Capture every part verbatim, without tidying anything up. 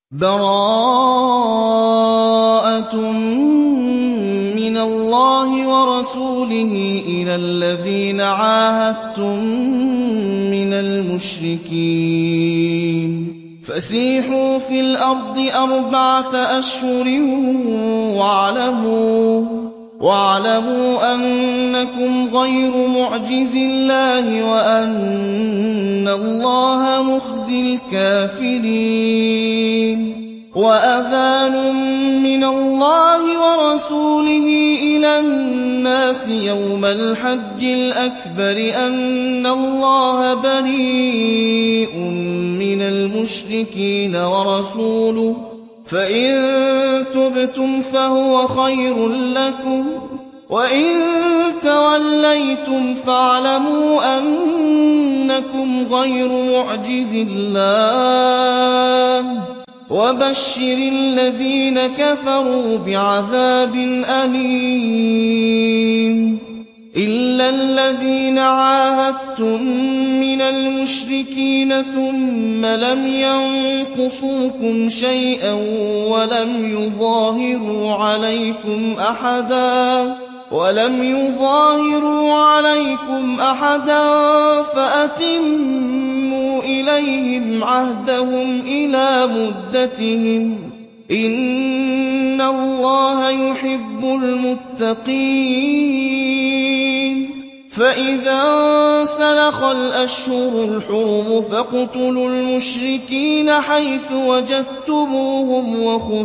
بَرَاءَةٌ مِّنَ اللَّهِ وَرَسُولِهِ إِلَى الَّذِينَ عَاهَدتُّم مِّنَ الْمُشْرِكِينَ فَسِيحُوا فِي الْأَرْضِ أَرْبَعَةَ أَشْهُرٍ وَاعْلَمُوا أَنَّكُمْ غَيْرُ مُعْجِزِي اللَّهِ وَأَنَّ اللَّهَ مُخْزِي الْكَافِرِينَ وَأَذَانٌ مِّنَ اللَّهِ وَرَسُولِهِ إِلَى النَّاسِ يَوْمَ الْحَجِّ الْأَكْبَرِ أَنَّ اللَّهَ بَرِيءٌ مِّنَ الْمُشْرِكِينَ وَرَسُولُهُ ۚ فَإِن تُبْتُمْ فَهُوَ خَيْرٌ لَّكُمْ ۖ وَإِن تَوَلَّيْتُمْ فَاعْلَمُوا أَنَّكُمْ غَيْرُ مُعْجِزِي اللَّهِ ۗ وَبَشِّرِ الَّذِينَ كَفَرُوا بِعَذَابٍ أَلِيمٍ إِلَّا الَّذِينَ عَاهَدتُّم مِّنَ الْمُشْرِكِينَ ثُمَّ لَمْ يَنقُصُوكُمْ شَيْئًا وَلَمْ يُظَاهِرُوا عَلَيْكُمْ أَحَدًا فَأَتِمُّوا إِلَيْهِمْ عَهْدَهُمْ إِلَىٰ مُدَّتِهِمْ ۚ إِنَّ اللَّهَ يُحِبُّ الْمُتَّقِينَ فَإِذَا انسَلَخَ الْأَشْهُرُ الْحُرُمُ فَاقْتُلُوا الْمُشْرِكِينَ حَيْثُ وَجَدتُّمُوهُمْ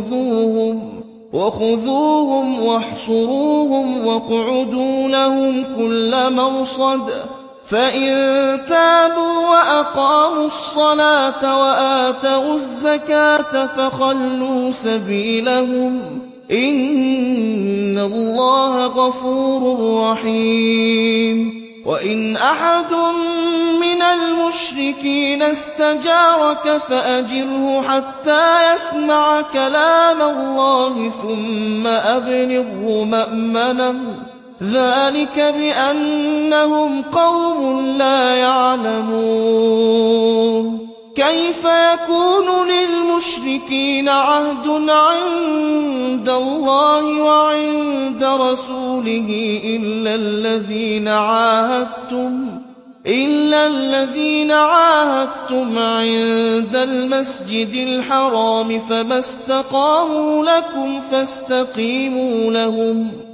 وَخُذُوهُمْ وَاحْصُرُوهُمْ وَاقْعُدُوا لَهُمْ كُلَّ مَرْصَدٍ ۚ فَإِن تَابُوا وَأَقَامُوا الصَّلَاةَ وَآتَوُا الزَّكَاةَ فَخَلُّوا سَبِيلَهُمْ ۚ إِنَّ اللَّهَ غَفُورٌ رَّحِيمٌ وَإِنْ أَحَدٌ مِّنَ الْمُشْرِكِينَ اسْتَجَارَكَ فَأَجِرْهُ حَتَّىٰ يَسْمَعَ كَلَامَ اللَّهِ ثُمَّ أَبْلِغْهُ مَأْمَنَهُ ۚ ذَٰلِكَ بِأَنَّهُمْ قَوْمٌ لَّا يَعْلَمُونَ كَيْفَ يَكُونُ لِلْمُشْرِكِينَ عَهْدٌ عِندَ اللَّهِ وَعِندَ رَسُولِهِ إِلَّا الَّذِينَ عَاهَدتُّمْ عِندَ الْمَسْجِدِ الْحَرَامِ فَمَا اسْتَقَامُوا لَكُمْ فَاسْتَقِيمُوا لَهُمْ ۚ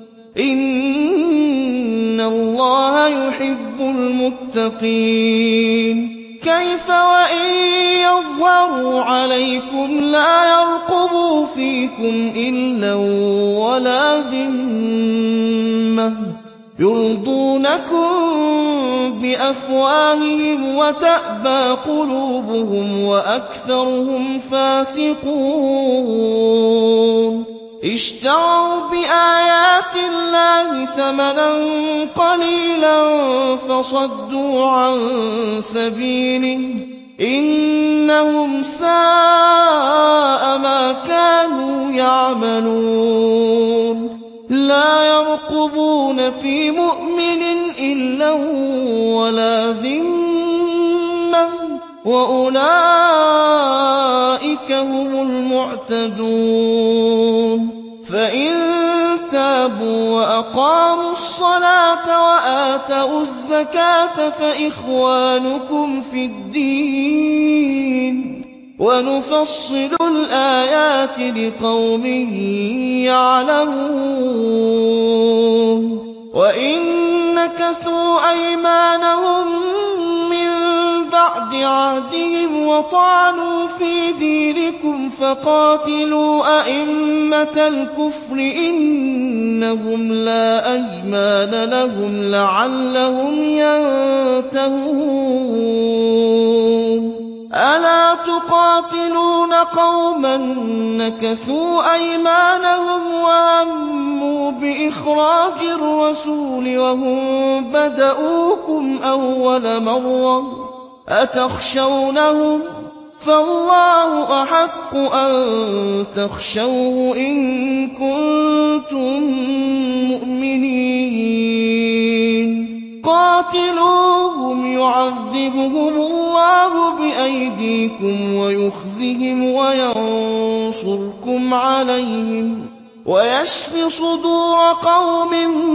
إِنَّ اللَّهَ يُحِبُّ الْمُتَّقِينَ كَيْفَ وَإِن يَظْهَرُوا عَلَيْكُمْ لَا يَرْقُبُوا فِيكُمْ إِلًّا وَلَا ذِمَّةً ۚ يُرْضُونَكُم بِأَفْوَاهِهِمْ وَتَأْبَىٰ قُلُوبُهُمْ وَأَكْثَرُهُمْ فَاسِقُونَ اشْتَرَوْا بِآيَاتِ اللَّهِ ثَمَنًا قَلِيلًا فَصَدُّوا عَن سَبِيلِهِ ۚ إِنَّهُمْ سَاءَ مَا كَانُوا يَعْمَلُونَ لَا يَرْقُبُونَ فِي مُؤْمِنٍ إِلًّا وَلَا ذِمَّةً ۚ وَأُولَٰئِكَ هُمُ الْمُعْتَدُونَ فَإِن تَابُوا وَأَقَامُوا الصَّلَاةَ وَآتَوُا الزَّكَاةَ فَإِخْوَانُكُمْ فِي الدِّينِ ۗ وَنُفَصِّلُ الْآيَاتِ لِقَوْمٍ يَعْلَمُونَ وَإِن نَّكَثُوا أَيْمَانَهُم مِّن بَعْدِ عَهْدِهِمْ وَطَعَنُوا فِي دِينِكُمْ فَقَاتِلُوا أَئِمَّةَ الْكُفْرِ ۙ إِنَّهُمْ لَا أَيْمَانَ لَهُمْ لَعَلَّهُمْ يَنتَهُونَ أَلَا تُقَاتِلُونَ قَوْمًا نَّكَثُوا أَيْمَانَهُمْ وَهَمُّوا بِإِخْرَاجِ الرَّسُولِ وَهُم بَدَءُوكُمْ أَوَّلَ مَرَّةٍ ۚ أَتَخْشَوْنَهُمْ ۚ فَاللَّهُ أَحَقُّ أَن تَخْشَوْهُ إِن كُنتُم مُّؤْمِنِينَ قَاتِلُوهُمْ يُعَذِّبْهُمُ اللَّهُ بِأَيْدِيكُمْ وَيُخْزِهِمْ وَيَنصُرْكُمْ عَلَيْهِمْ وَيَشْفِ صُدُورَ قَوْمٍ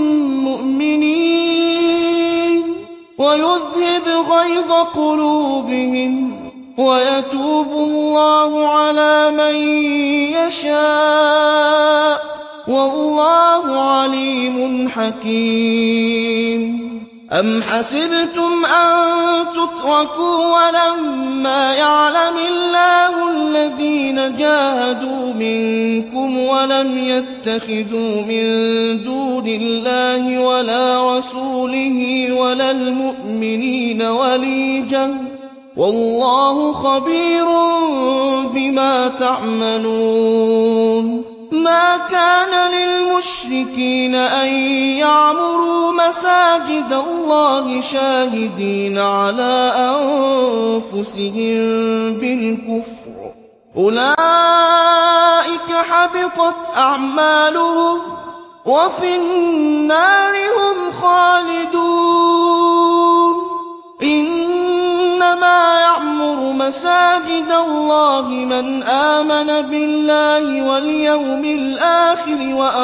مُّؤْمِنِينَ وَيُذْهِبْ غَيْظَ قُلُوبِهِمْ وَيَتُوبُ اللَّهُ عَلَىٰ مَن يَشَاءُ ۗ وَاللَّهُ عَلِيمٌ حَكِيمٌ. أَمْ حَسِبْتُمْ أَن تُتْرَكُوا وَلَمَّا يَعْلَمِ اللَّهُ الَّذِينَ جَاهَدُوا مِنكُمْ وَلَمْ يَتَّخِذُوا مِن دُونِ اللَّهِ وَلَا رَسُولِهِ وَلَا الْمُؤْمِنِينَ وَلِيجَةً ۚ وَاللَّهُ خَبِيرٌ بِمَا تَعْمَلُونَ. مَا كَانَ لِلْمُشْرِكِينَ أَن يَعْمُرُوا مَسَاجِدَ اللَّهِ شَاهِدِينَ عَلَىٰ أَنفُسِهِم بِالْكُفْرِ ۚ أُولَٰئِكَ حَبِطَتْ أَعْمَالُهُمْ وَفِي النَّارِ هُمْ خَالِدُونَ. إِنَّمَا يَعْمُرُ مَسَاجِدَ اللَّهِ مَنْ آمَنَ بِاللَّهِ وَالْيَوْمِ الْآخِرِ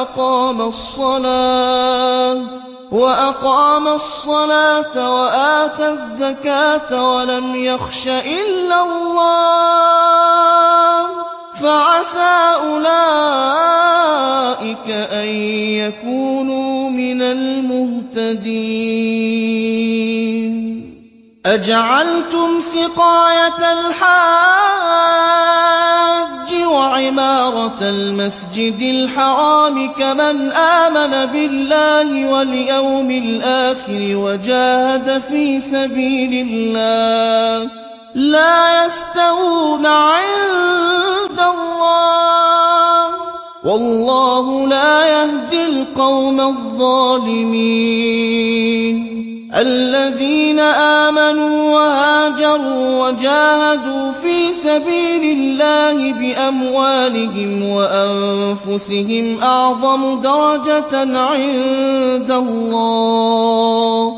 وَأَقَامَ الصَّلَاةَ وَآتَى الزَّكَاةَ وَلَمْ يَخْشَ إِلَّا اللَّهَ ۖ فَعَسَىٰ أُولَٰئِكَ أَن يَكُونُوا مِنَ الْمُهْتَدِينَ. أَجَعَلْتُمْ سِقَايَةَ الْحَاجِّ وَعِمَارَةَ الْمَسْجِدِ الْحَرَامِ كَمَنْ آمَنَ بِاللَّهِ وَالْيَوْمِ الْآخِرِ وَجَاهَدَ فِي سَبِيلِ اللَّهِ ۚ لَا يَسْتَوُونَ عِندَ اللَّهِ ۗ وَاللَّهُ لَا يَهْدِي الْقَوْمَ الظَّالِمِينَ. الَّذِينَ آمَنُوا وَهَاجَرُوا وَجَاهَدُوا فِي سَبِيلِ اللَّهِ بِأَمْوَالِهِمْ وَأَنفُسِهِمْ أَعْظَمُ دَرَجَةً عِندَ اللَّهِ ۚ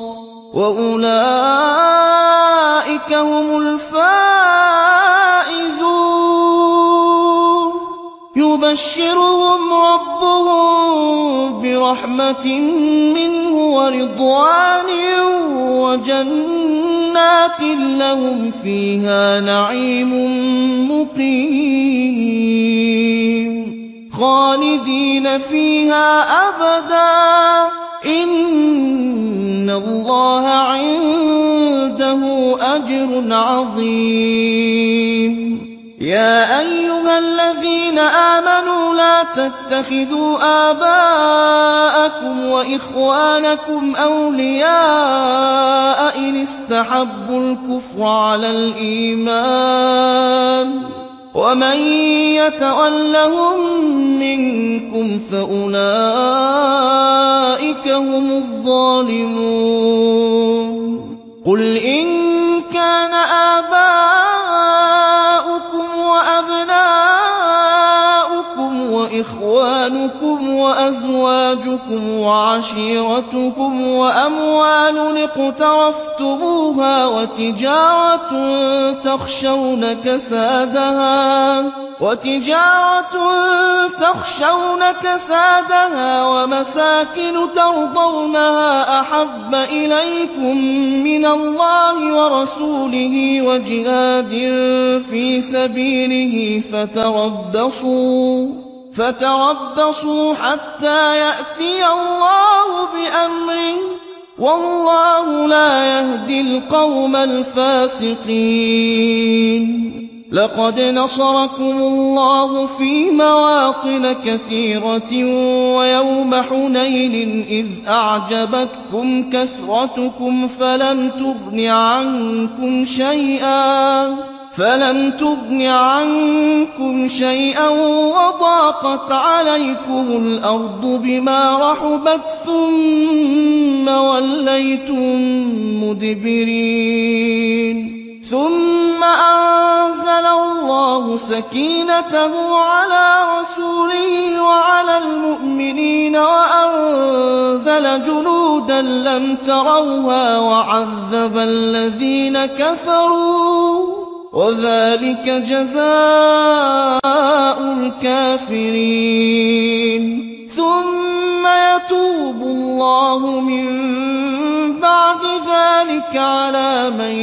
وَأُولَٰئِكَ هُمُ الْفَائِزُونَ. يُبَشِّرُهُمْ رَبُّهُم بِرَحْمَةٍ مِّنْهُ وَرِضْوَانٍ وَجَنَّاتٍ لَّهُمْ فِيهَا نَعِيمٌ مُّقِيمٌ خَالِدِينَ فِيهَا أَبَدًا ۚ إِنَّ اللَّهَ عِندَهُ أَجْرٌ عَظِيمٌ. يَا أَيُّهَا الَّذِينَ آمَنُوا لَا تَتَّخِذُوا آبَاءَكُمْ وَإِخْوَانَكُمْ أَوْلِيَاءَ إِنِ اسْتَحَبُّوا الْكُفْرَ عَلَى الْإِيمَانِ ۚ وَمَن يَتَوَلَّهُم مِّنكُمْ فَأُولَٰئِكَ هُمُ الظَّالِمُونَ. قُلْ إِن كَانَ آبَاؤُكُمْ وَأَبْنَاؤُكُمْ وَإِخْوَانُكُمْ وَأَزْوَاجُكُمْ وَعَشِيرَتُكُمْ وَأَمْوَالٌ اقْتَرَفْتُمُوهَا وَتِجَارَةٌ تَخْشَوْنَ كَسَادَهَا وَمَسَاكِنُ تَرْضَوْنَهَا أَحَبَّ إِلَيْكُم مِّنَ اللَّهِ وَرَسُولِهِ وَجِهَادٍ فِي سَبِيلِهِ فَتَرَبَّصُوا حَتَّىٰ يَأْتِيَ اللَّهُ بِأَمْرِهِ ۗ وَاللَّهُ لَا يَهْدِي الْقَوْمَ الْفَاسِقِينَ. لَقَدْ نَصَرَكُمُ اللَّهُ فِي مَوَاطِنَ كَثِيرَةٍ وَيَوْمَ حُنَيْنٍ إِذْ أَعْجَبَتْكُمْ كَثْرَتُكُمْ فَلَمْ تُغْنِ عَنكُمْ شَيْئًا وَضَاقَتْ عَلَيْكُمُ الْأَرْضُ بِمَا رَحُبَتْ ثُمَّ وَلَّيْتُم مُّدْبِرِينَ. ثُمَّ أَنزَلَ اللَّهُ اللَّهُ سَكِينَتَهُ عَلَىٰ رَسُولِهِ وَعَلَى الْمُؤْمِنِينَ وَأَنزَلَ جُنُودًا لَّمْ تَرَوْهَا وَعَذَّبَ الَّذِينَ كَفَرُوا ۚ وَذَٰلِكَ جَزَاءُ الْكَافِرِينَ ثُمَّ يَتُوبُ اللَّهُ مِن بَعْدِ ذَٰلِكَ عَلَىٰ مَن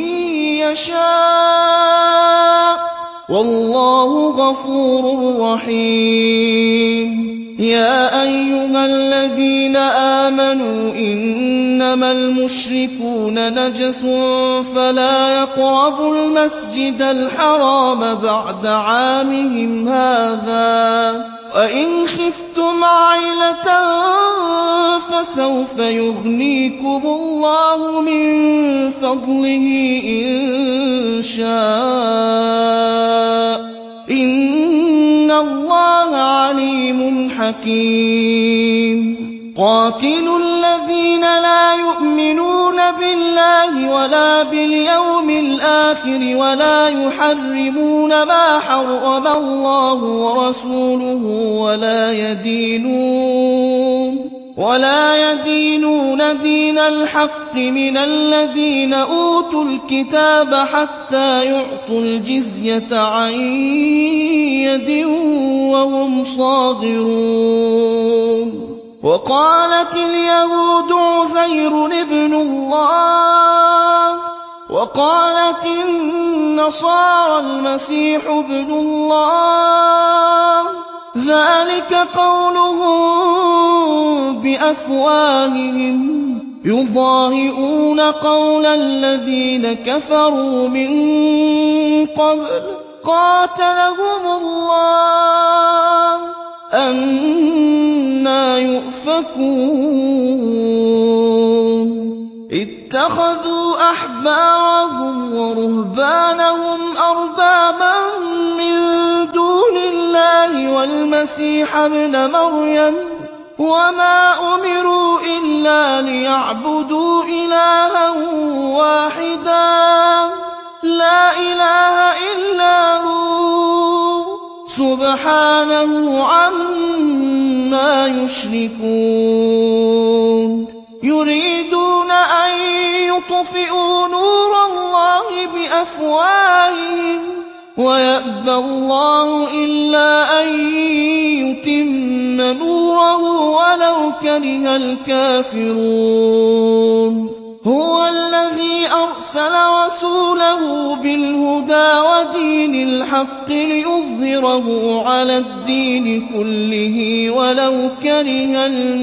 يَشَاءُ ۗ وَاللَّهُ غَفُورٌ رَّحِيمٌ يَا أَيُّهَا الَّذِينَ آمَنُوا إِنَّمَا الْمُشْرِكُونَ نَجَسٌ فَلَا يَقْرَبُوا الْمَسْجِدَ الْحَرَامَ بَعْدَ عَامِهِمْ هَٰذَا ۚ وَإِنْ خِفْتُمْ عَيْلَةً فَسَوْفَ يُغْنِيكُمُ اللَّهُ مِن فَضْلِهِ إِن شَاءَ ۚ إِنَّ اللَّهَ عَلِيمٌ حَكِيمٌ قَاتِلُوا الَّذِينَ لَا يُؤْمِنُونَ بِاللَّهِ وَلَا بِالْيَوْمِ الْآخِرِ وَلَا يُحَرِّمُونَ مَا حَرَّمَ اللَّهُ وَرَسُولُهُ وَلَا يَدِينُونَ وَلَا يَدِينُونَ دِينَ الْحَقِّ مِنَ الَّذِينَ أُوتُوا الْكِتَابَ حَتَّىٰ يُعْطُوا الْجِزْيَةَ عَن يَدٍ وَهُمْ صَاغِرُونَ وَقَالَتِ الْيَهُودُ عُزَيْرٌ ابْنُ اللَّهِ وَقَالَتِ النَّصَارَى الْمَسِيحُ ابْنُ اللَّهِ ۖ ذَٰلِكَ قَوْلُهُم بِأَفْوَاهِهِمْ ۖ يُضَاهِئُونَ قَوْلَ الَّذِينَ كَفَرُوا مِن قَبْلُ ۚ قَاتَلَهُمُ اللَّهُ ۚ أَنَّىٰ يُؤْفَكُونَ اتَّخَذُوا أَحْبَارَهُمْ وَرُهْبَانَهُمْ أَرْبَابًا مِّن دُونِ اللَّهِ وَالْمَسِيحَ ابْنَ مَرْيَمَ ۚ وَمَا أُمِرُوا إِلَّا لِيَعْبُدُوا إِلَٰهًا وَاحِدًا لَّا إِلَٰهَ إِلَّا هُوَ ۚ سُبْحَانَهُ عَمَّا يُشْرِكُونَ يُرِيدُونَ أَن يُطْفِئُوا نُورَ اللَّهِ بِأَفْوَاهِهِمْ وَيَأْبَى اللَّهُ إِلَّا أَن يُتِمَّ نُورَهُ وَلَوْ كَرِهَ الْكَافِرُونَ هُوَ الَّذِي أَرْسَلَ رَسُولَهُ بِالْهُدَىٰ وَدِينِ الْحَقِّ لِيُظْهِرَهُ عَلَى الدِّينِ كُلِّهِ وَلَوْ كَرِهَ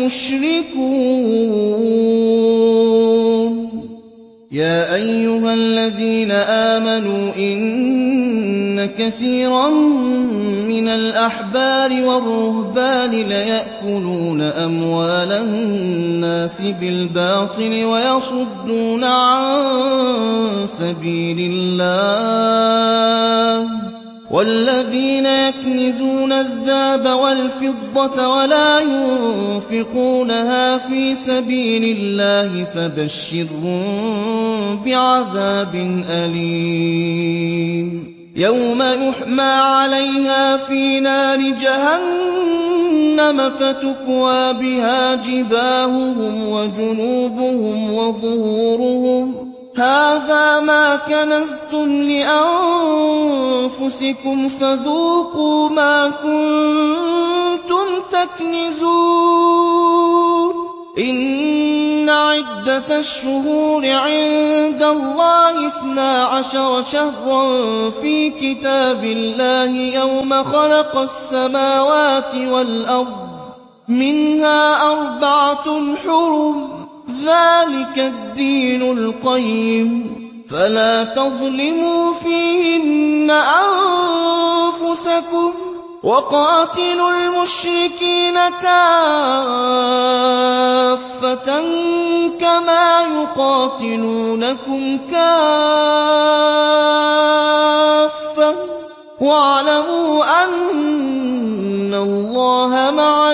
الْمُشْرِكُونَ يَا أَيُّهَا الَّذِينَ آمَنُوا إِنَّ كَثِيرًا مِّنَ الْأَحْبَارِ وَالرُّهْبَانِ لَيَأْكُلُونَ أَمْوَالَ النَّاسِ بِالْبَاطِلِ وَيَصُدُّونَ عَن سَبِيلِ اللَّهِ ۗ وَالَّذِينَ يَكْنِزُونَ الذَّهَبَ وَالْفِضَّةَ وَلَا يُنفِقُونَهَا فِي سَبِيلِ اللَّهِ فَبَشِّرْهُم بِعَذَابٍ أَلِيمٍ يَوْمَ يُحْمَىٰ عَلَيْهَا فِي نَارِ جَهَنَّمَ فَتُكْوَىٰ بِهَا جِبَاهُهُمْ وَجُنُوبُهُمْ وَظُهُورُهُمْ ۖ هَٰذَا مَا كَنَزْتُمْ لِأَنفُسِكُمْ فَذُوقُوا مَا كُنتُمْ تَكْنِزُونَ إِنَّ عِدَّةَ الشُّهُورِ عِندَ اللَّهِ اثْنَا عَشَرَ شَهْرًا فِي كِتَابِ اللَّهِ يَوْمَ خَلَقَ السَّمَاوَاتِ وَالْأَرْضَ ۚ مِنْهَا أَرْبَعَةٌ حُرُمٌ ۚ ذَٰلِكَ الدِّينُ الْقَيِّمُ ۚ فَلَا تَظْلِمُوا فِيهِنَّ أَنفُسَكُمْ ۚ وَقَاتِلُوا الْمُشْرِكِينَ كَافَّةً كَمَا يُقَاتِلُونَكُمْ كَافَّةً ۚ وَاعْلَمُوا أَنَّ اللَّهَ مَعَ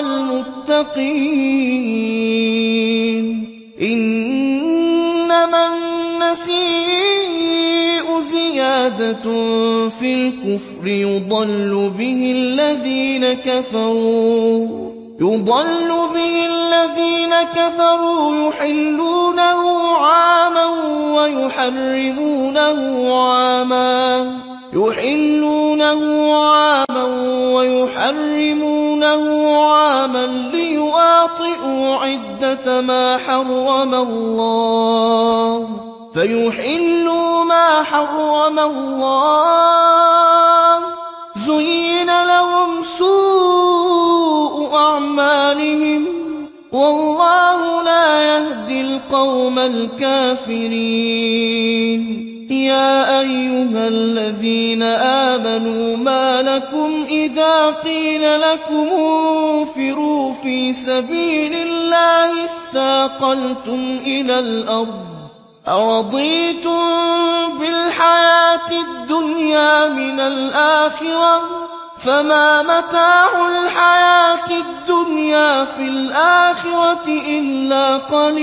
الْمُتَّقِينَ إِنَّمَا النَّسِيءُ زِيَادَةٌ زِيَادَةٌ فِي الْكُفْرِ يُضَلُّ بِهِ الَّذِينَ كَفَرُوا يُضَلُّ بِهِ الَّذِينَ كَفَرُوا يُحِلُّونَهُ عَامًا وَيُحَرِّمُونَهُ عَامًا يُحِلُّونَهُ عَامًا وَيُحَرِّمُونَهُ عَامًا لِيُوَاطِئُوا عِدَّةَ مَا حَرَّمَ اللَّهُ فَيُحِلُّوا مَا حَرَّمَ اللَّهُ زُيِّنَ لَهُمْ سُوءُ أَعْمَالِهِمْ وَاللَّهُ لَا يَهْدِي الْقَوْمَ الْكَافِرِينَ يَا أَيُّهَا الَّذِينَ آمَنُوا مَا لَكُمْ إِذَا قِيلَ لَكُمُ انفِرُوا فِي سَبِيلِ اللَّهِ اثَّاقَلْتُمْ إِلَى الْأَرْضِ أَرَضِيتُم بِالْحَيَاةِ الدُّنْيَا مِنَ الْآخِرَةِ فَمَا مَتَاعُ الْحَيَاةِ الدُّنْيَا فِي الْآخِرَةِ إِلَّا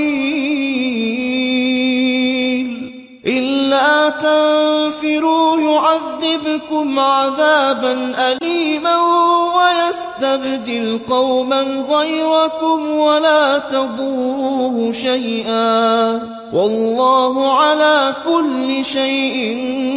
قَلِيلٌ إِلَّا تَنفِرُوا يُعَذِّبْكُمْ عَذَابًا أَلِيمًا وَيَسْتَبْدِلْ قَوْمًا غَيْرَكُمْ وَلَا تَضُرُّوهُ شَيْئًا وَاللَّهُ عَلَىٰ كُلِّ شَيْءٍ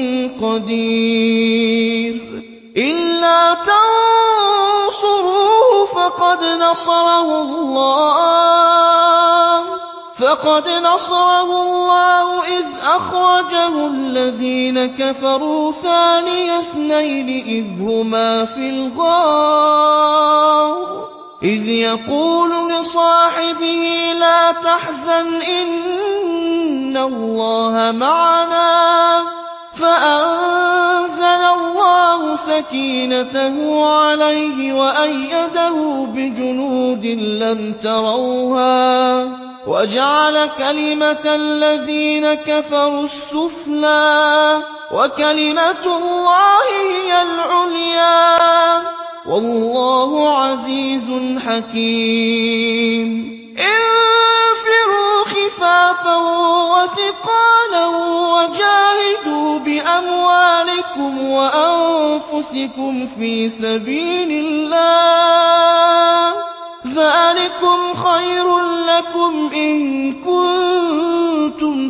قَدِيرٌ إِلَّا تَنصُرُوهُ فَقَدْ نَصَرَهُ اللَّهُ فَقَدْ نَصَرَهُ اللَّهُ إِذْ أَخْرَجَهُ الَّذِينَ كَفَرُوا ثَانِيَ اثْنَيْنِ إِذْ هُمَا فِي الْغَارِ إِذْ يَقُولُ لِصَاحِبِهِ لَا تَحْزَنْ إِنَّ اللَّهَ مَعَنَا فَأَنزَلَ اللَّهُ سَكِينَتَهُ عَلَيْهِ وَأَيَّدَهُ بِجُنُودٍ لَّمْ تَرَوْهَا وَجَعَلَ كَلِمَةَ الَّذِينَ كَفَرُوا السُّفْلَىٰ وَكَلِمَةُ اللَّهِ هِيَ الْعُلْيَا وَاللَّهُ عَزِيزٌ حَكِيمٌ انفِرُوا خِفَافًا وَثِقَالًا وَجَاهِدُوا بِأَمْوَالِكُمْ وَأَنفُسِكُمْ فِي سَبِيلِ اللَّهِ ذَٰلِكُمْ خَيْرٌ لَّكُمْ إِن كُنتُمْ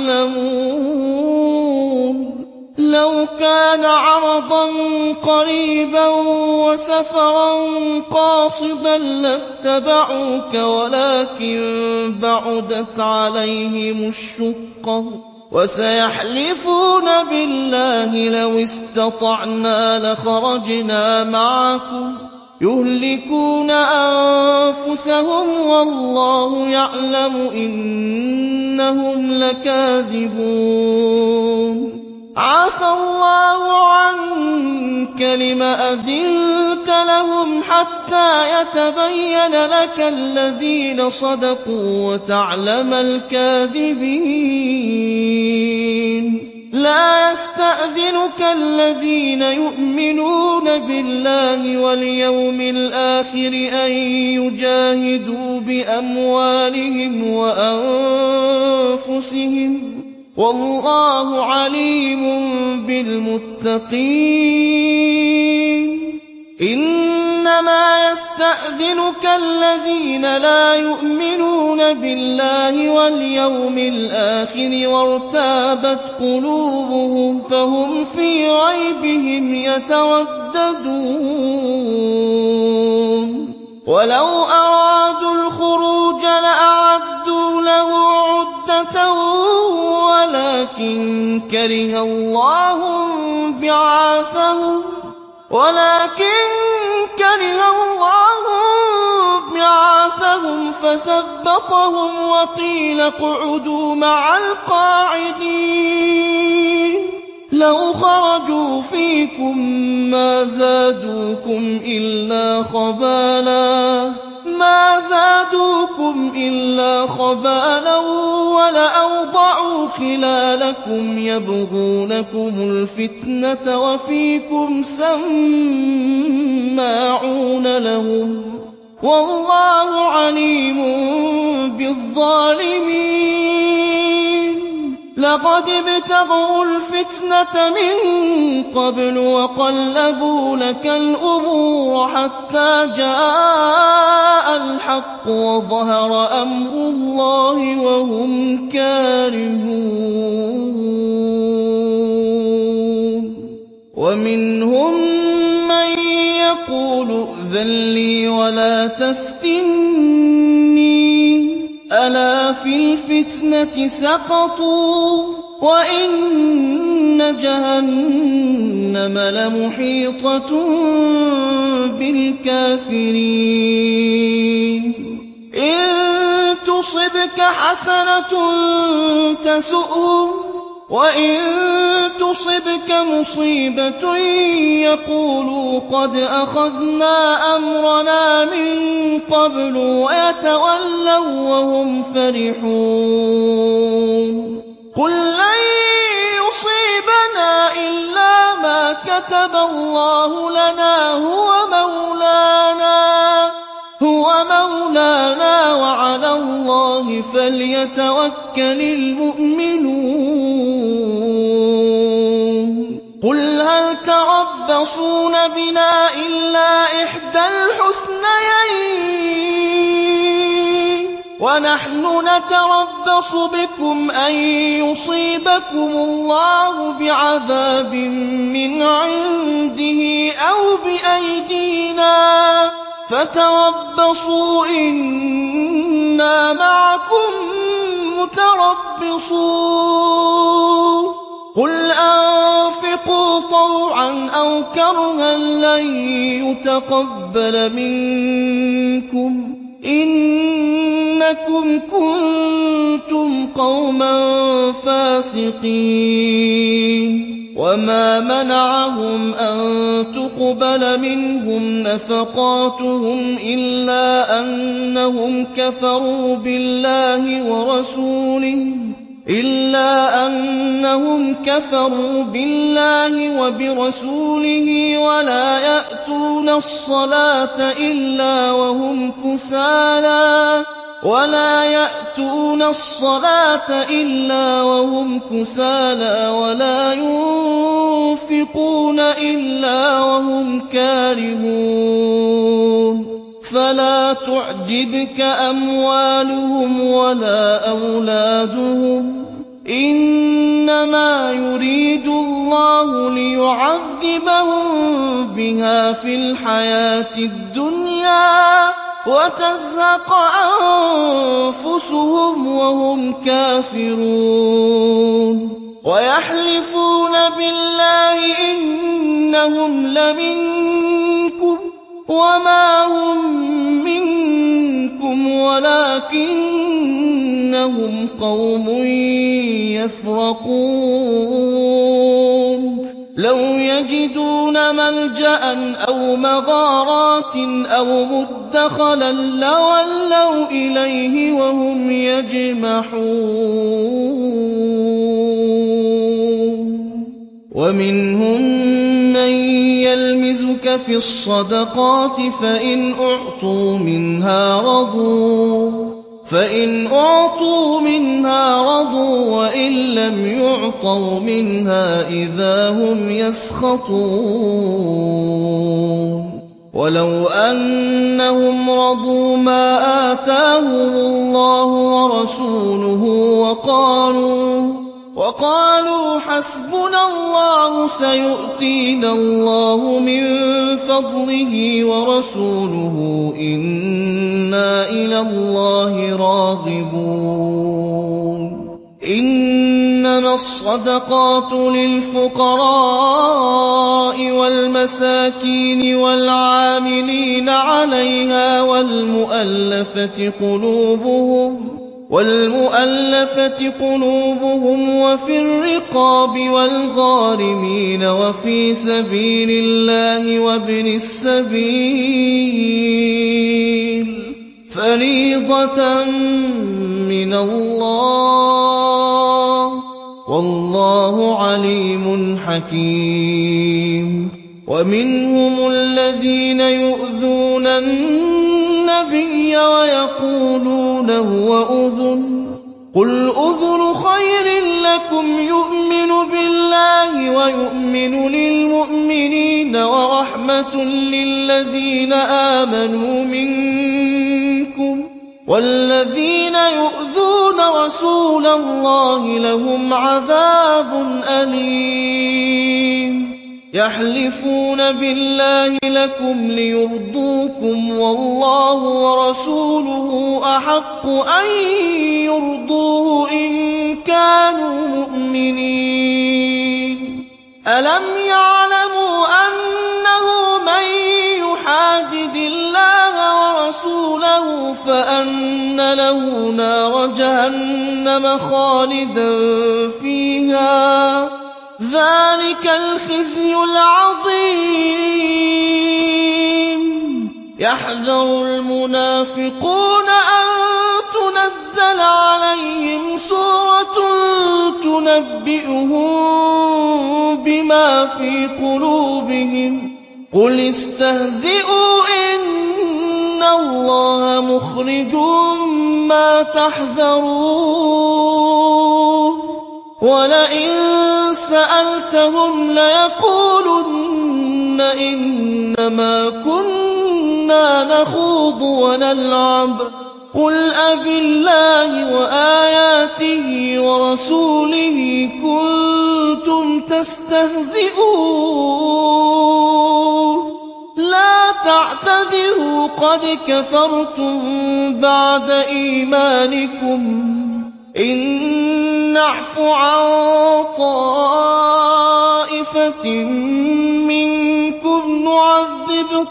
تَعْلَمُونَ لَوْ كَانَ عَرَضًا قَرِيبًا وَسَفَرًا قَاصِدًا لَّاتَّبَعُوكَ وَلَٰكِن بَعُدَتْ عَلَيْهِمُ الشُّقَّةُ وَسَيَحْلِفُونَ بِاللَّهِ لَوِ اسْتَطَعْنَا لَخَرَجْنَا مَعَكُمْ يُهْلِكُونَ أَنفُسَهُمْ وَاللَّهُ يَعْلَمُ إِنَّهُمْ لَكَاذِبُونَ عَفَا اللَّهُ عَنكَ لِمَ أَذِنتَ لَهُمْ حَتَّىٰ يَتَبَيَّنَ لَكَ الَّذِينَ صَدَقُوا وَتَعْلَمَ الْكَاذِبِينَ لَا يَسْتَأْذِنُكَ الَّذِينَ يُؤْمِنُونَ بِاللَّهِ وَالْيَوْمِ الْآخِرِ أَن يُجَاهِدُوا بِأَمْوَالِهِمْ وَأَنفُسِهِمْ وَاللَّهُ عَلِيمٌ بِالْمُتَّقِينَ إِنَّمَا يَسْتَأْذِنُكَ الَّذِينَ لَا يُؤْمِنُونَ بِاللَّهِ وَالْيَوْمِ الْآخِرِ وَارْتَابَتْ قُلُوبُهُمْ فَهُمْ فِي رَيْبِهِمْ يَتَرَدَّدُونَ وَلَوْ أَرَادُوا الْخُرُوجَ لَأَعَدُّوا لَهُ عُدَّةً وَلَٰكِن كَرِهَ اللَّهُ بِعَاثَهُمْ وَلَٰكِن كَرِهَ اللَّهُ بِعَاثَهُمْ فَثَبَّطَهُمْ وَقِيلَ اقْعُدُوا مَعَ الْقَاعِدِينَ لَوْ خَرَجُوا فِيكُم مَّا زَادُوكُمْ إِلَّا خَبَالًا مَا زَادُوكُمْ إِلَّا خَبَالًا وَلَأَوْضَعُوا خِلَالَكُمْ يَبْغُونَكُمُ الْفِتْنَةَ وَفِيكُمْ سَمَّاعُونَ لَهُمْ وَاللَّهُ عَلِيمٌ بِالظَّالِمِينَ لَقَدِ ابْتَغَوُا الْفِتْنَةَ مِن قَبْلُ وَقَلَّبُوا لَكَ الْأُمُورَ حَتَّىٰ جَاءَ الْحَقُّ وَظَهَرَ أَمْرُ اللَّهِ وَهُمْ كَارِهُونَ وَمِنْهُم مَّن يَقُولُ ائْذَن لِّي وَلَا تَفْتِنِّي أَلَا فِي الْفِتْنَةِ سَقَطُوا وَإِنَّ جَهَنَّمَ لَمُحِيطَةٌ بِالْكَافِرِينَ إِن تُصِبْكَ حَسَنَةٌ تَسُؤْهُمْ وَإِن تُصِبْكَ مُصِيبَةٌ يَقُولُوا قَدْ أَخَذْنَا أَمْرَنَا مِن قَبْلُ وَيَتَوَلَّوا وَّهُمْ فَرِحُونَ قُل لَّن يُصِيبَنَا إِلَّا مَا كَتَبَ اللَّهُ لَنَا هُوَ مَوْلَانَا هُوَ مَوْلَانَا وَعَلَى اللَّهِ فَلْيَتَوَكَّلِ الْمُؤْمِنُونَ قُلْ هَلْ تَرَبَّصُونَ بِنَا إِلَّا إِحْدَى الْحُسْنَيَيْنِ وَنَحْنُ نَتَرَبَّصُ بِكُمْ أَن يُصِيبَكُمُ اللَّهُ بِعَذَابٍ مِّنْ عِندِهِ أَوْ بِأَيْدِينَا فَتَرَبَّصُوا إِنَّا مَعَكُم مُّتَرَبِّصُونَ قُلْ أَنفِقُوا طَوْعًا أَوْ كَرْهًا لَّن يُتَقَبَّلَ مِنكُمْ إِنَّكُمْ كُنتُمْ قَوْمًا فَاسِقِينَ وَمَا مَنَعَهُمْ أَن تُقْبَلَ مِنْهُمْ نَفَقَاتُهُمْ إِلَّا أَنَّهُمْ كَفَرُوا بِاللَّهِ وَرَسُولِهِ إِلَّا أَنَّهُمْ كَفَرُوا بِاللَّهِ وَبِرَسُولِهِ وَلَا يَأْتُونَ الصَّلَاةَ إِلَّا وَهُمْ كُسَالَىٰ وَلَا يَأْتُونَ الصَّلَاةَ إِلَّا وَهُمْ كُسَالَىٰ وَلَا يُنفِقُونَ إِلَّا وَهُمْ كَارِهُونَ فَلَا تُعْجِبْكَ أَمْوَالُهُمْ وَلَا أَوْلَادُهُمْ إِنَّمَا يُرِيدُ اللَّهُ لِيُعَذِّبَهُم بِهَا فِي الْحَيَاةِ الدُّنْيَا وَتَزْهَقَ أَنفُسُهُمْ وَهُمْ كَافِرُونَ وَيَحْلِفُونَ بِاللَّهِ إِنَّهُمْ لَمِنكُمْ وَمَا هُم مِّنكُمْ وَلَٰكِنَّهُمْ قَوْمٌ يَفْرَقُونَ لَوْ يَجِدُونَ مَلْجَأً أَوْ مَغَارَاتٍ أَوْ مُدَّخَلًا لَّوَلَّوْا إِلَيْهِ وَهُمْ يَجْمَحُونَ وَمِنْهُم مَّن يَلْمِزُكَ فِي الصَّدَقَاتِ فَإِنْ أُعْطُوا مِنْهَا رَضُوا فَإِنْ أُعْطُوا مِنْهَا رَضُوا وَإِن لَّمْ يُعْطَوْا مِنْهَا إِذَا هُمْ يَسْخَطُونَ وَلَوْ أَنَّهُمْ رَضُوا مَا آتَاهُمُ اللَّهُ وَرَسُولُهُ وَقَالُوا وَقَالُوا حَسْبُنَا اللَّهُ سَيُؤْتِينَا اللَّهُ مِن فَضْلِهِ وَرَسُولُهُ إِنَّا إِلَى اللَّهِ رَاغِبُونَ إِنَّمَا الصَّدَقَاتُ لِلْفُقَرَاءِ وَالْمَسَاكِينِ وَالْعَامِلِينَ عَلَيْهَا وَالْمُؤَلَّفَةِ قُلُوبُهُمْ وَالْمُؤَلَّفَةِ قُلُوبُهُمْ وَفِي الرِّقَابِ وَالْغَارِمِينَ وَفِي سَبِيلِ اللَّهِ وَابْنِ السَّبِيلِ فَرِيضَةً مِّنَ اللَّهِ ۗ وَاللَّهُ عَلِيمٌ حَكِيمٌ وَمِنْهُمُ الَّذِينَ يُؤْذُونَ النَّبِيَّ وَيَقُولُونَ هُوَ أُذُنٌ ۚ قُلْ أُذُنُ خَيْرٍ لَّكُمْ منكم يؤمن بالله ويؤمن للمؤمنين ورحمة للذين آمنوا منكم، والذين يؤذون رسول الله لهم عذاب أليم. يحلفون بالله لكم ليرضوكم والله ورسوله أحق أن يرضوه إن كانوا مؤمنين. ألم يعلموا أنه من يحادد الله ورسوله فأن له نار جهنم خالدا فيها، ذلك الخزي العظيم. يحذر المنافقون أن تنزل عليهم سورة تنبئهم بما في قلوبهم، قل استهزئوا إن الله مخرج ما تحذرون. ولئن سألتهم ليقولن إنما كنا نخوض ونلعب، قل أبالله وآياته ورسوله كنتم تستهزئون، لا تعتذروا قد كفرتم بعد إيمانكم، إن نعف عن طائفة منكم نعذب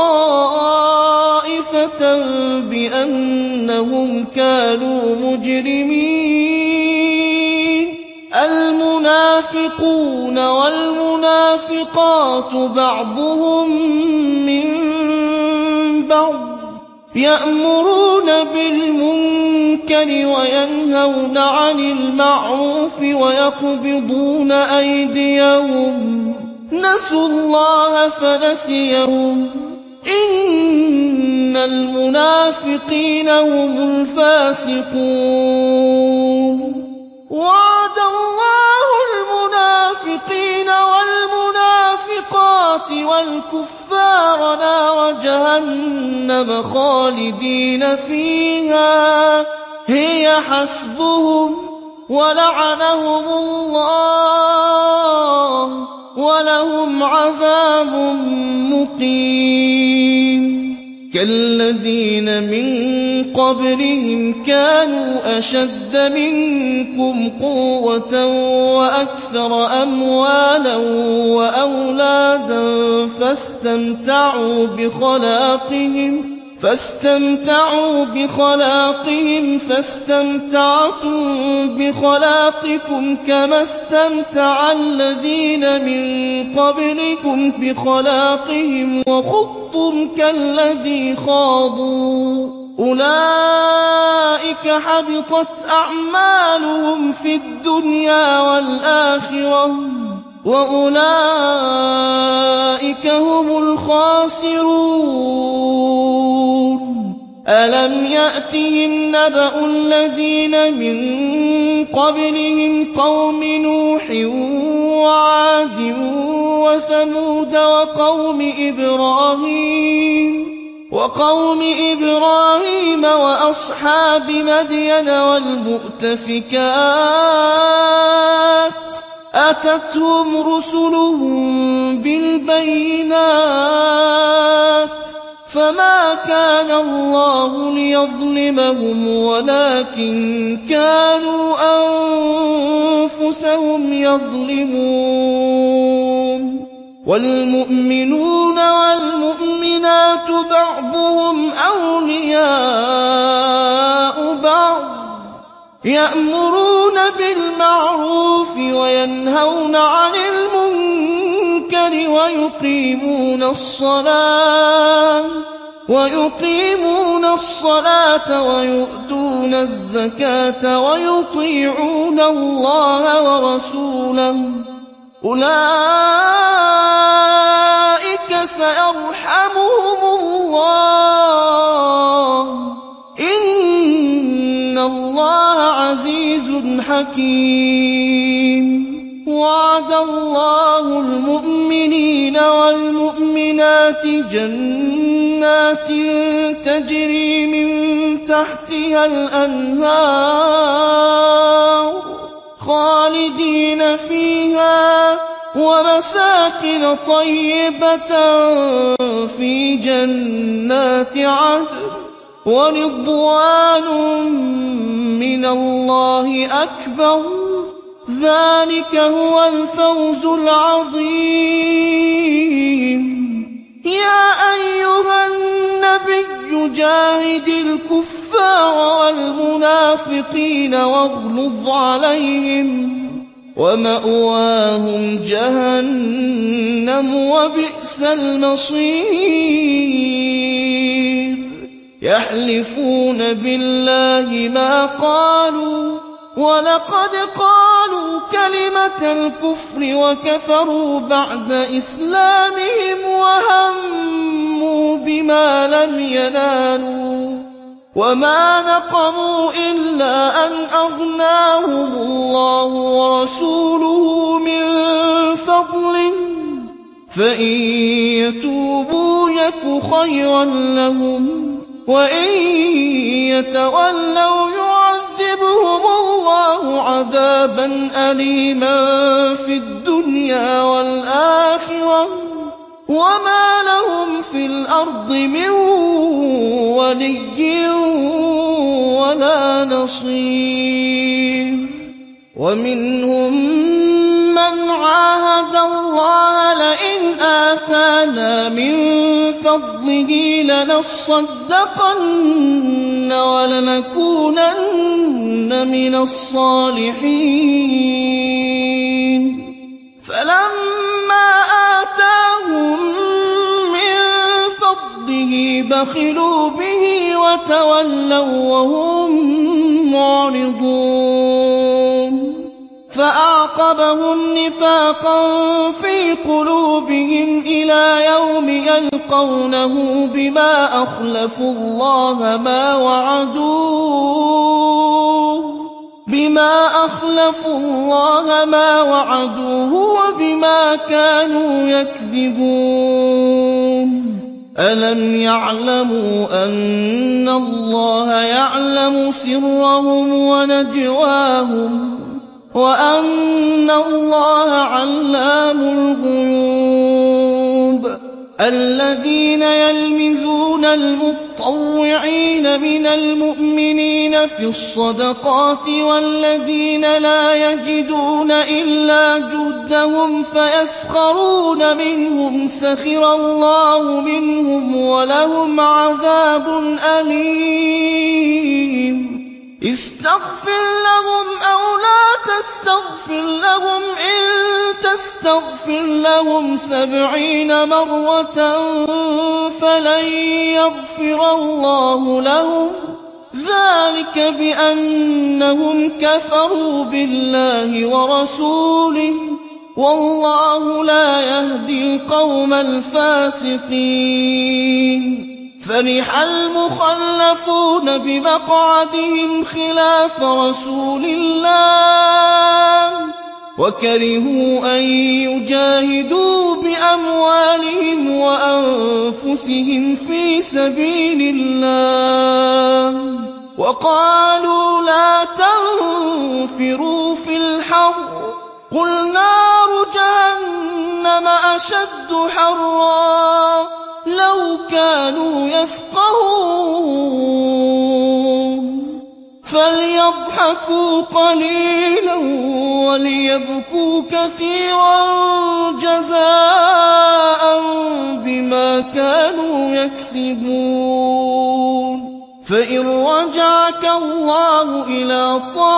طائفة بأنهم كانوا مجرمين. المنافقون والمنافقات بعضهم من بعض يأمرون بالمنكر وينهون عن المعروف ويقبضون أيديهم، نسوا الله فنسيهم، إن المنافقين هم الفاسقون. وعد الله المنافقين والمنافقات والكفار نار جهنم خالدين فيها هي حسبهم ولعنهم الله ولهم عذاب مقيم. كالذين من قبلهم كانوا أشد منكم قوة وأكثر أموالا وأولادا فاستمتعوا بخلاقهم فاستمتعوا بخلاقهم فاستمتعتم بخلاقكم كما استمتع الذين من قبلكم بخلاقهم وخضتم كالذي خاضوا، أولئك حبطت أعمالهم في الدنيا والآخرة وأولئك هم الخاسرون. ألم يأتهم نبأ الذين من قبلهم قوم نوح وعاد وثمود وقوم إبراهيم وقوم إبراهيم وأصحاب مدين والمؤتفكات أتتهم رسلهم بالبينات فما كان الله ليظلمهم ولكن كانوا أنفسهم يظلمون. والمؤمنون والمؤمنات بعضهم أولياء بعض يأمرون بالمعروف وينهون عن المنكر ويقيمون الصلاة ويقيمون الصلاة ويؤتون الزكاة ويطيعون الله ورسوله أولئك سيرحمهم الله إن الله عزيز حكيم. وعد الله المؤمنين والمؤمنات جنات تجري من تحتها الأنهار خالدين فيها ومساكن طيبة في جنات عدن ورضوان من الله أكبر ذلك هو الفوز العظيم. يا أيها النبي جاهد الكفار والمنافقين واغلظ عليهم ومأواهم جهنم وبئس المصير. يحلفون بالله ما قالوا ولقد قالوا كلمة الكفر وكفروا بعد إسلامهم وهموا بما لم ينالوا وما نقموا إلا أن أغناهم الله ورسوله من فضله فإن يتوبوا يك خيرا لهم وإن يتولوا يعذبهم الله عذابا أليما في الدنيا والآخرة وما لهم في الأرض من ولي ولا نصير. ومنهم من عاهد الله لئن آتانا من فضله لنصدقن ولنكونن من الصالحين فلما آتاهم من فضله بخلوا به وتولوا وهم معرضون فأعقبهم نفاقا في قلوبهم إلى يوم يلقونه بما أخلفوا الله ما وعدوه بما أخلفوا الله ما وعدوه وبما كانوا يكذبون. ألم يعلموا أن الله يعلم سرهم ونجواهم وأن الله علام الغيوب. الذين يلمزون المطوعين من المؤمنين في الصدقات والذين لا يجدون إلا جهدهم فيسخرون منهم سخر الله منهم ولهم عذاب أليم. استغفر لهم أو لا تستغفر لهم إن تستغفر لهم سبعين مرة فلن يغفر الله لهم ذلك بأنهم كفروا بالله ورسوله والله لا يهدي القوم الفاسقين. فرح المخلفون بمقعدهم خلاف رسول الله وكرهوا أن يجاهدوا بأموالهم وأنفسهم في سبيل الله وقالوا لا تنفروا في الحر قل نار جهنم أشد حرا لو كانوا يفقهون فليضحكوا قليلا وليبكوا كثيرا جزاء بما كانوا يكسبون. فإن رجعك الله إلى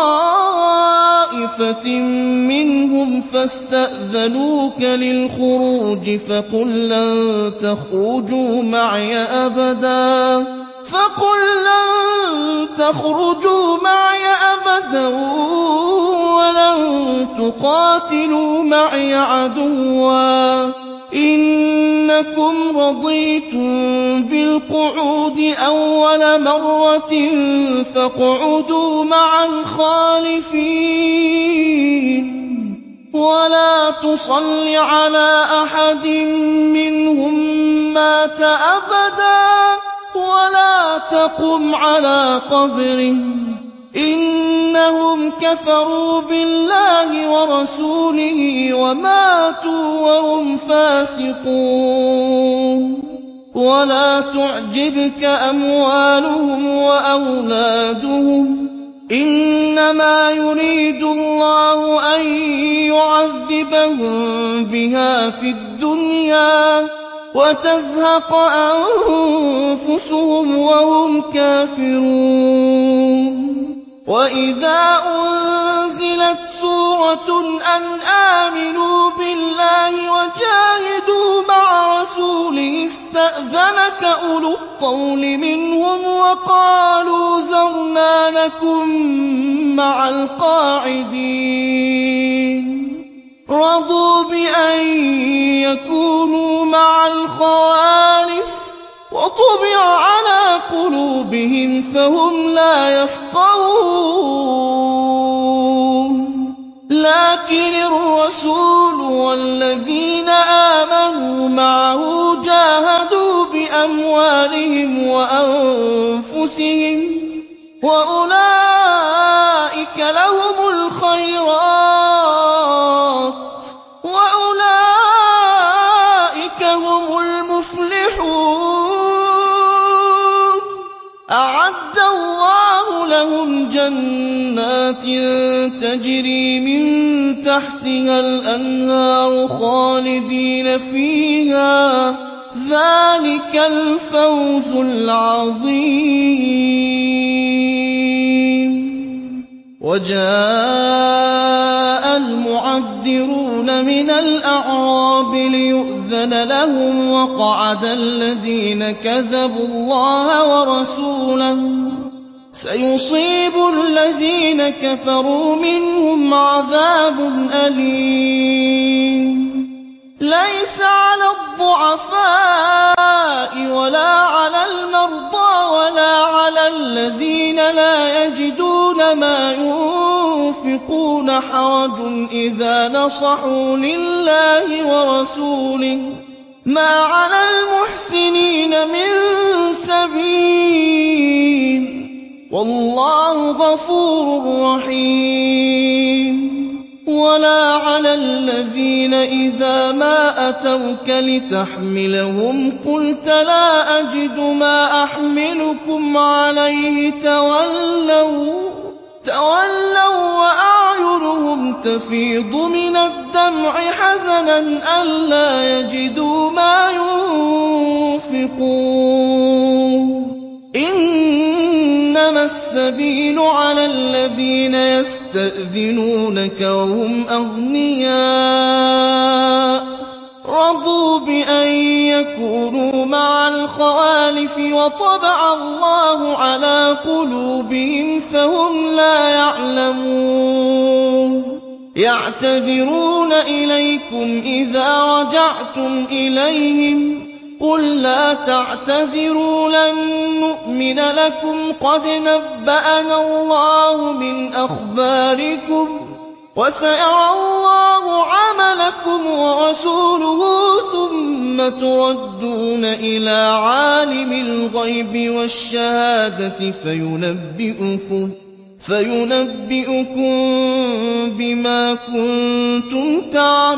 طائفة منهم فاستأذنوك للخروج فقل لن تخرجوا معي أبدا فقل لن تخرجوا معي أبدا ولن تقاتلوا معي عدوا إنكم رضيتم بالقعود أول مرة فاقعدوا مع الخالفين ولا تصل على أحد منهم مات أبدا ولا تقم على قبره إنهم كفروا بالله ورسوله وماتوا وهم فاسقون ولا تعجبك أموالهم وأولادهم إنما يريد الله أن يعذبهم بها في الدنيا وتزهق أنفسهم وهم كافرون وإذا أنزلت سورة أن آمنوا بالله وجاهدوا مع رسوله استأذنك أولو الطول منهم وقالوا ذرنا نكن مع القاعدين رضوا بأن يكونوا مع الخوالف وطبع على قلوبهم فهم لا يفقهون لكن الرسول والذين آمنوا معه جاهدوا بأموالهم وأنفسهم وأولئك لهم الخيرات وأولئك هم المفلحون أعد الله لهم جنات تجري من تحتها الأنهار خالدين فيها ذلك الفوز العظيم وجاء المعذرون من الأعراب ليؤذن لهم وقعد الذين كذبوا الله ورسوله سيصيب الذين كفروا منهم عذاب أليم ليس على الضعفاء ولا على المرضى ولا على الذين لا يجدون ما ينفقون حرج إذا نصحوا لله ورسوله ما على المحسنين من سبيل والله غفور رحيم ولا على الذين إذا ما أتوك لتحملهم قلت لا أجد ما أحملكم عليه تولوا تولوا وأعينهم تفيض من الدمع حزنا ألا يجدوا ما ينفقون إنما السبيل على الذين يستأذنونك وهم أغنياء رضوا بأن يكونوا مع الخوالف وطبع الله على قلوبهم فهم لا يعلمون يعتذرون إليكم إذا رجعتم إليهم قل لا تعتذروا لن نؤمن لكم قد نبأنا الله من أخباركم وسيرى الله عملكم ورسوله ثم تردون إلى عالم الغيب والشهادة فينبئكم فينبئكم بما كنتم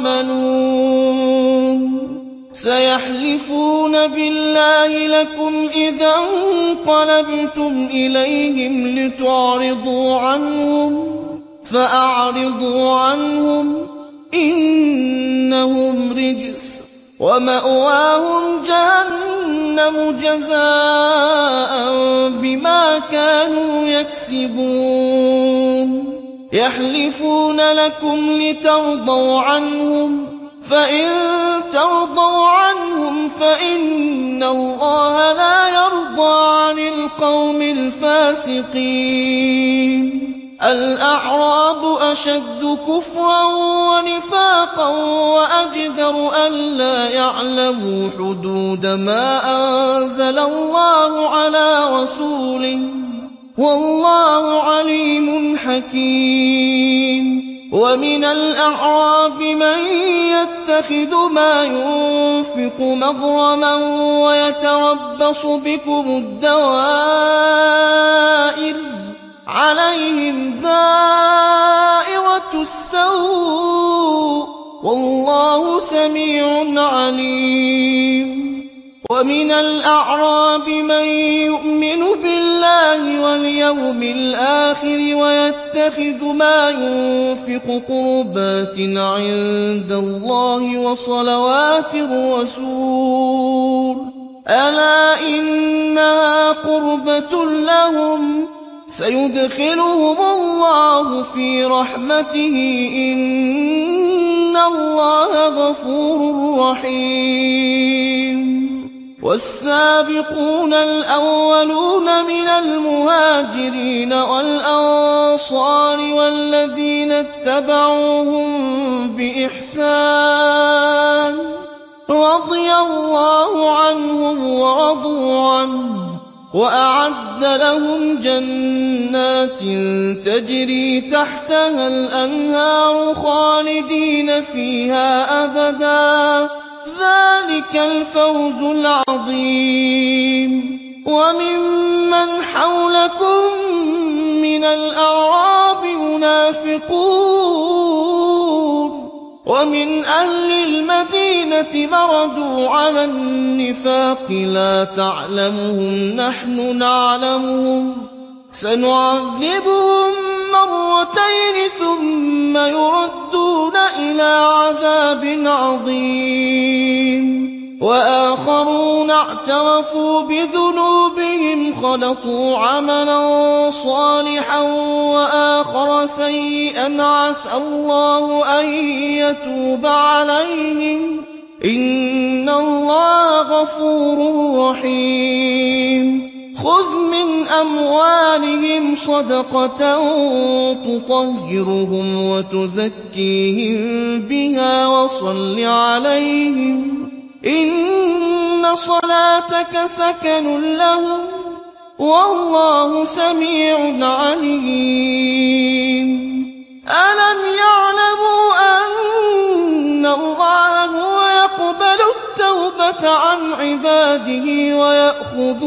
تعملون سيحلفون بالله لكم إذا انقلبتم إليهم لتعرضوا عنهم فأعرضوا عنهم إنهم رجس ومأواهم جهنم جزاء بما كانوا يكسبون يحلفون لكم لترضوا عنهم فإن ترضوا عنهم فإن الله لا يرضى عن القوم الفاسقين الأعراب أشد كفرا ونفاقا وأجدر ألا يعلموا حدود ما أنزل الله على رسوله والله عليم حكيم وَمِنَ الْأَعْرَابِ مَن يَتَّخِذُ مَا يُنفِقُ مَغْرَمًا وَيَتَرَبَّصُ بِكُمُ الدَّوَائِرَ ۚ عَلَيْهِمْ دَائِرَةُ السَّوْءِ ۗ وَاللَّهُ سَمِيعٌ عَلِيمٌ. وَمِنَ الْأَعْرَابِ مَن يُؤْمِنُ بِاللَّهِ وَالْيَوْمِ الْآخِرِ وَيَتَّخِذُ مَا يُنفِقُ قُرُبَاتٍ عِندَ اللَّهِ وَصَلَوَاتِ الرَّسُولِ ۚ أَلَا إِنَّهَا قُرْبَةٌ لَّهُمْ ۚ سَيُدْخِلُهُمُ اللَّهُ فِي رَحْمَتِهِ ۗ إِنَّ اللَّهَ غَفُورٌ رَّحِيمٌ. وَالسَّابِقُونَ الْأَوَّلُونَ مِنَ الْمُهَاجِرِينَ وَالْأَنصَارِ وَالَّذِينَ اتَّبَعُوهُم بِإِحْسَانٍ رَّضِيَ اللَّهُ عَنْهُمْ وَرَضُوا عَنْهُ وَأَعَدَّ لَهُمْ جَنَّاتٍ تَجْرِي تَحْتَهَا الْأَنْهَارُ خَالِدِينَ فِيهَا أَبَدًا ۚ ذَٰلِكَ الْفَوْزُ الْعَظِيمُ. وَمِمَّنْ حَوْلَكُم مِّنَ الْأَعْرَابِ مُنَافِقُونَ ۖ وَمِنْ أَهْلِ الْمَدِينَةِ مَرَدُوا عَلَى النِّفَاقِ لَا تَعْلَمُهُمْ نَحْنُ نَعْلَمُهُمْ ۚ سَنُعَذِّبُهُم مَّرَّتَيْنِ ثُمَّ يُرَدُّونَ إِلَىٰ عَذَابٍ عَظِيمٍ. وَآخَرُونَ اعْتَرَفُوا بِذُنُوبِهِمْ خَلَطُوا عَمَلًا صَالِحًا وَآخَرَ سَيِّئًا عَسَى اللَّهُ أَن يَتُوبَ عَلَيْهِمْ ۚ إِنَّ اللَّهَ غَفُورٌ رَّحِيمٌ. خُذْ مِنْ أَمْوَالِهِمْ صَدَقَةً تُطَهِّرُهُمْ وَتُزَكِّيهِم بِهَا وَصَلِّ عَلَيْهِمْ ۖ إِنَّ صَلَاتَكَ سَكَنٌ لَّهُمْ ۗ وَاللَّهُ سَمِيعٌ عَلِيمٌ. أَلَمْ يَعْلَمُوا أَنَّ اللَّهَ هُوَ يَقْبَلُ التَّوْبَةَ عَنْ عِبَادِهِ وَيَأْخُذُ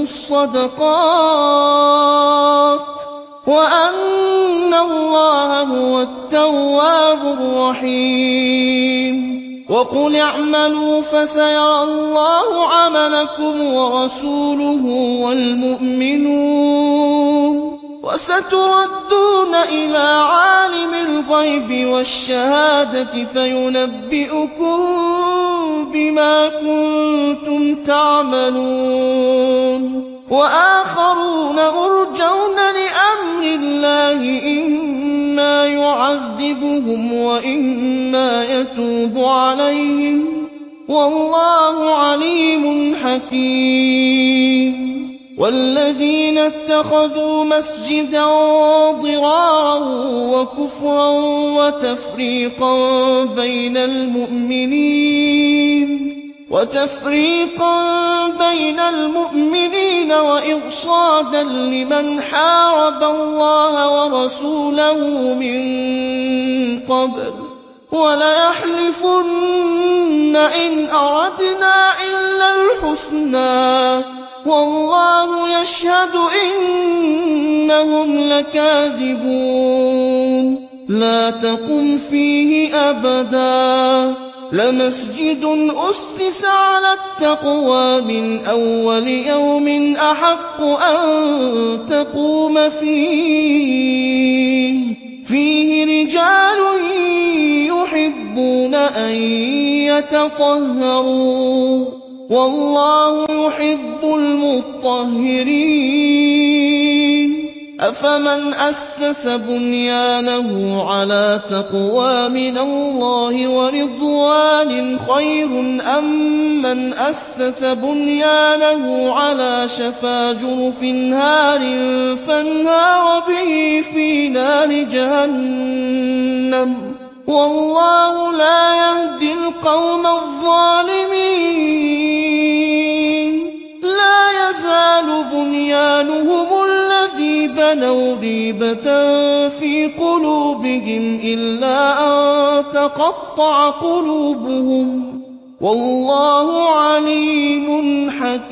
الصَّدَقَاتِ ۗ وَأَنَّ اللَّهَ هُوَ التَّوَّابُ الرَّحِيمُ. وَقُلِ اعْمَلُوا فَسَيَرَى اللَّهُ عَمَلَكُمْ وَرَسُولُهُ وَالْمُؤْمِنُونَ ۖ وَسَتُرَدُّونَ إِلَىٰ عَالِمِ الْغَيْبِ وَالشَّهَادَةِ فَيُنَبِّئُكُم بِمَا كُنتُمْ تَعْمَلُونَ. وَآخَرُونَ مُرْجَوْنَ لِأَمْرِ اللَّهِ إِمَّا يُعَذِّبُهُمْ وَإِمَّا يَتُوبُ عَلَيْهِمْ ۗ وَاللَّهُ عَلِيمٌ حَكِيمٌ. وَالَّذِينَ اتَّخَذُوا مَسْجِدًا ضِرَارًا وَكُفْرًا وَتَفْرِيقًا بَيْنَ الْمُؤْمِنِينَ وَتَفْرِيقًا بَيْنَ الْمُؤْمِنِينَ وَإِرْصَادًا لِّمَنْ حَارَبَ اللَّهَ وَرَسُولَهُ مِن قَبْلُ ۚ وَلَيَحْلِفُنَّ إِنْ أَرَدْنَا إِلَّا الْحُسْنَىٰ ۖ وَاللَّهُ يَشْهَدُ إِنَّهُمْ لَكَاذِبُونَ. لَا تَقُمْ فِيهِ أَبَدًا ۚ لَمَسْجِدٌ أُسِّسَ عَلَى التَّقْوَىٰ مِنْ أَوَّلِ يَوْمٍ أَحَقُّ أَن تَقُومَ فِيهِ ۚ فِيهِ رِجَالٌ يُحِبُّونَ أَن يَتَطَهَّرُوا ۚ وَاللَّهُ يُحِبُّ الْمُطَّهِّرِينَ. أَفَمَنْ أَسَّسَ بُنْيَانَهُ عَلَىٰ تَقْوَىٰ مِنَ اللَّهِ وَرِضْوَانٍ خَيْرٌ أَم مَّنْ أَسَّسَ بُنْيَانَهُ عَلَىٰ شَفَا جُرُفٍ هَارٍ فَانهَارَ بِهِ فِي نَارِ جَهَنَّمَ ۗ وَاللَّهُ لَا يَهْدِي الْقَوْمَ الظَّالِمِينَ. لَا يَزَالُ بُنْيَانُهُمُ الَّذِي كَذِبًا أَوْ رِيبَةً فِي قُلُوبِهِمْ إِلَّا أَن تَقَطَّعَ قُلُوبُهُمْ ۗ وَاللَّهُ عَلِيمٌ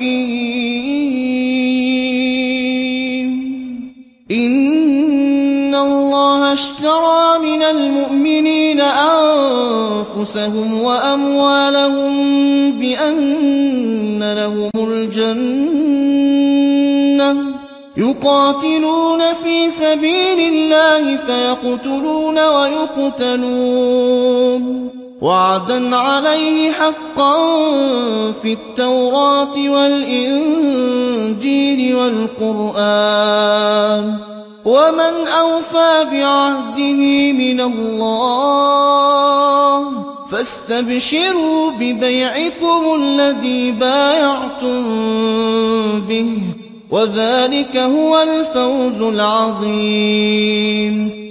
حَكِيمٌ. إِنَّ اللَّهَ اشْتَرَىٰ مِنَ الْمُؤْمِنِينَ أَنفُسَهُمْ وَأَمْوَالَهُم بِأَنَّ لَهُمُ الْجَنَّةَ ۚ يُقَاتِلُونَ فِي سَبِيلِ اللَّهِ فَيَقْتُلُونَ وَيُقْتَلُونَ ۖ وَعْدًا عَلَيْهِ حَقًّا فِي التَّوْرَاةِ وَالْإِنجِيلِ وَالْقُرْآنِ ۚ وَمَنْ أَوْفَىٰ بِعَهْدِهِ مِنَ اللَّهِ ۚ فَاسْتَبْشِرُوا بِبَيْعِكُمُ الَّذِي بايَعْتُم بِهِ ۚ وَذَٰلِكَ هُوَ الْفَوْزُ الْعَظِيمُ.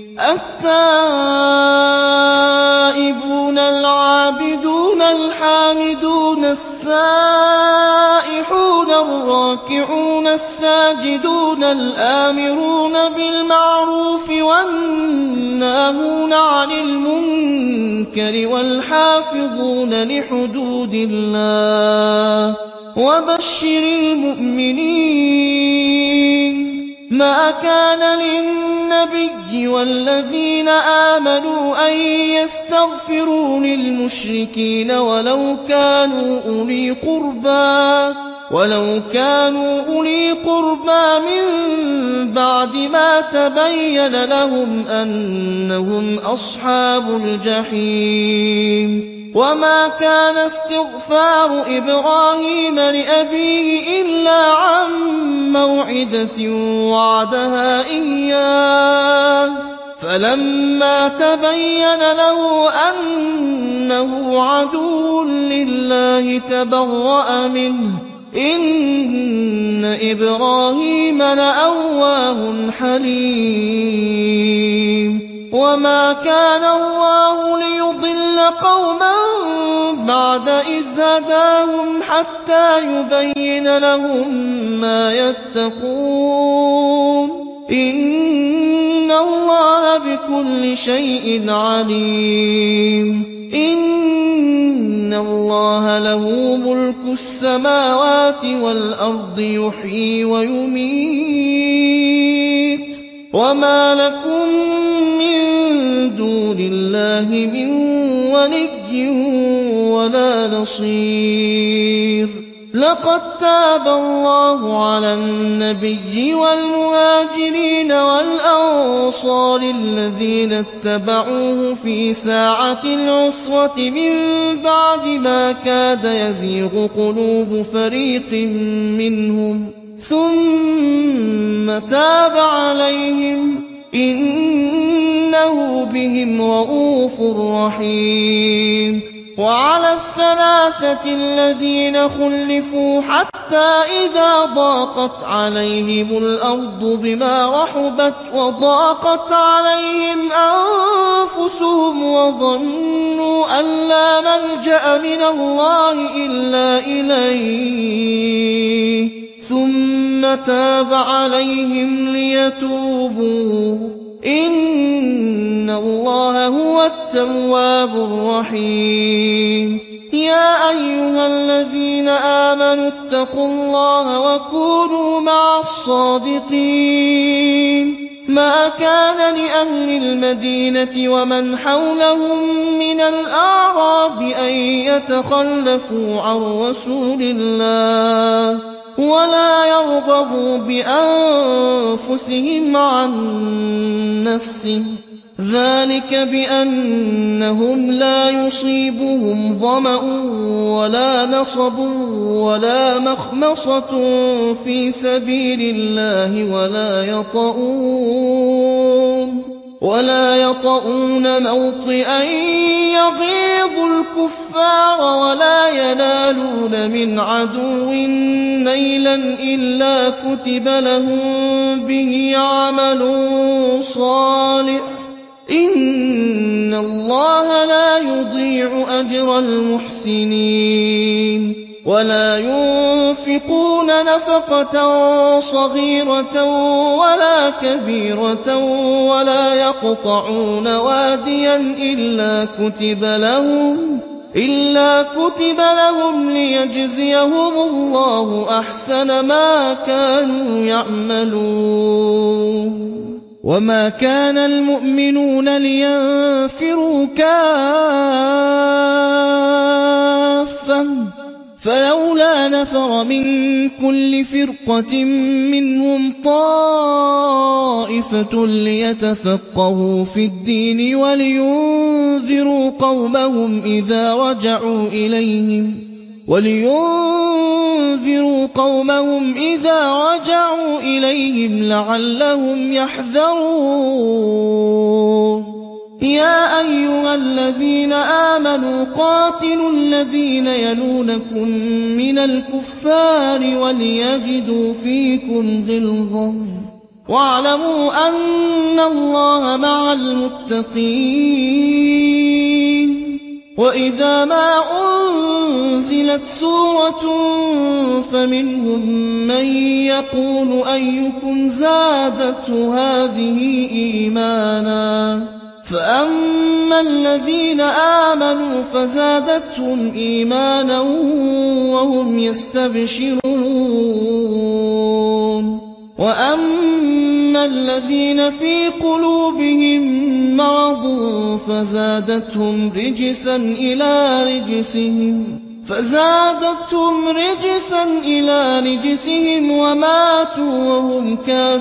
التَّائِبُونَ الْعَابِدُونَ الْحَامِدُونَ السَّائِحُونَ الرَّاكِعُونَ السَّاجِدُونَ الْآمِرُونَ بِالْمَعْرُوفِ وَالنَّاهُونَ عَنِ الْمُنكَرِ وَالْحَافِظُونَ لِحُدُودِ اللَّهِ ۗ وَبَشِّرِ الْمُؤْمِنِينَ. مَا كَانَ لِلنَّبِيِّ وَالَّذِينَ آمَنُوا أَن يَسْتَغْفِرُوا لِلْمُشْرِكِينَ وَلَوْ كَانُوا أُولِي قُرْبَىٰ وَلَوْ كَانُوا أُولِي قُرْبَىٰ مِن بَعْدِ مَا تَبَيَّنَ لَهُمْ أَنَّهُمْ أَصْحَابُ الْجَحِيمِ. وَمَا كَانَ اسْتِغْفَارُ إِبْرَاهِيمَ لِأَبِيهِ إِلَّا عَن مَّوْعِدَةٍ وَعَدَهَا إِيَّاهُ ۖ فَلَمَّا تَبَيَّنَ لَهُ أَنَّهُ عَدُوٌّ لِّلَّهِ تَبَرَّأَ مِنْهُ ۚ إِنَّ إِبْرَاهِيمَ لَأَوَّاهٌ حَلِيمٌ. وَمَا كَانَ اللَّهُ لِيُضِلَّ قَوْمًا بَعْدَ إِذْ هَدَاهُمْ حَتَّىٰ يُبَيِّنَ لَهُم مَّا يَتَّقُونَ ۚ إِنَّ اللَّهَ بِكُلِّ شَيْءٍ عَلِيمٌ. إِنَّ اللَّهَ لَهُ مُلْكُ السَّمَاوَاتِ وَالْأَرْضِ يُحْيِي وَيُمِيتُ ۚ وَمَا لَكُم مِّن دُونِ اللَّهِ مِن وَلِيٍّ وَلَا نَصِيرٍ. لَقَد تَّابَ اللَّهُ عَلَى النَّبِيِّ وَالْمُهَاجِرِينَ وَالْأَنصَارِ الَّذِينَ اتَّبَعُوهُ فِي سَاعَةِ الْعُسْرَةِ مِن بَعْدِ مَا كَادَ يَزِيغُ قُلُوبُ فَرِيقٍ مِّنْهُمْ ۖ ثُمَّ تَابَ عَلَيْهِمْ ۚ إِنَّهُ بِهِمْ رَءُوفٌ رَّحِيمٌ. وَعَلَى الثَّلَاثَةِ الَّذِينَ خُلِّفُوا حَتَّىٰ إِذَا ضَاقَتْ عَلَيْهِمُ الْأَرْضُ بِمَا رَحُبَتْ وَضَاقَتْ عَلَيْهِمْ أَنفُسُهُمْ وَظَنُّوا أَن لَّا مَلْجَأَ مِنَ اللَّهِ إِلَّا إِلَيْهِ ثُمَّ تَابَ عَلَيْهِمْ لِيَتُوبُوا ۚ إِنَّ اللَّهَ هُوَ التَّوَّابُ الرَّحِيمُ. يَا أَيُّهَا الَّذِينَ آمَنُوا اتَّقُوا اللَّهَ وَكُونُوا مَعَ الصَّادِقِينَ. مَا كَانَ لِأَهْلِ الْمَدِينَةِ وَمَنْ حَوْلَهُم مِّنَ الْأَعْرَابِ أَن يَتَخَلَّفُوا عَن رَّسُولِ اللَّهِ وَلَا يَرْغَبُوا بِأَنفُسِهِمْ عَن نَّفْسِهِ ۚ ذَٰلِكَ بِأَنَّهُمْ لَا يُصِيبُهُمْ ظَمَأٌ وَلَا نَصَبٌ وَلَا مَخْمَصَةٌ فِي سَبِيلِ اللَّهِ وَلَا يَطَئُونَ مَوْطِئًا يَغِيظُ الْكُفَّارَ وَلَا يَنَالُونَ مِنْ عَدُوٍّ نَيْلًا إِلَّا كُتِبَ لَهُم بِهِ عَمَلٌ صَالِحٌ ۚ إِنَّ اللَّهَ لَا يُضِيعُ أَجْرَ الْمُحْسِنِينَ. وَلَا يُنفِقُونَ نَفَقَةً صَغِيرَةً وَلَا كَبِيرَةً وَلَا يَقْطَعُونَ وَادِيًا إِلَّا كُتِبَ لَهُمْ لِيَجْزِيَهُمُ اللَّهُ أَحْسَنَ مَا كَانُوا يَعْمَلُونَ. وَمَا كَانَ الْمُؤْمِنُونَ لِيَنفِرُوا كَافَّةً فَلَوْلَا نَفَرَ مِن كُلِّ فِرْقَةٍ مِّنْهُمْ طَائِفَةٌ لِّيَتَفَقَّهُوا فِي الدِّينِ وَلِيُنذِرُوا قَوْمَهُمْ إِذَا رَجَعُوا إِلَيْهِمْ وَلِيُنذِرُوا قَوْمَهُمْ إِذَا رَجَعُوا إِلَيْهِمْ لَعَلَّهُمْ يَحْذَرُونَ. يَا أَيُّهَا الَّذِينَ آمَنُوا قَاتِلُوا الَّذِينَ يَلُونَكُم مِّنَ الْكُفَّارِ وَلْيَجِدُوا فِيكُمْ غِلْظَةً وَاعْلَمُوا أَنَّ اللَّهَ مَعَ الْمُتَّقِينَ. وَإِذَا مَا أُنزِلَتْ سُورَةٌ فَمِنْهُم مَّن يَقُولُ أَيُّكُمْ زَادَتْهُ هَٰذِهِ إِيمَانًا فَأَمَّا الَّذِينَ آمَنُوا فَزَادَتْهُمْ إِيمَانًا وَهُمْ يَسْتَبْشِرُونَ وَأَمَّا الَّذِينَ فِي قُلُوبِهِم مَّرَضٌ فَزَادَتْهُمْ رِجْسًا إِلَىٰ رِجْسِهِمْ وَمَاتُوا وَهُمْ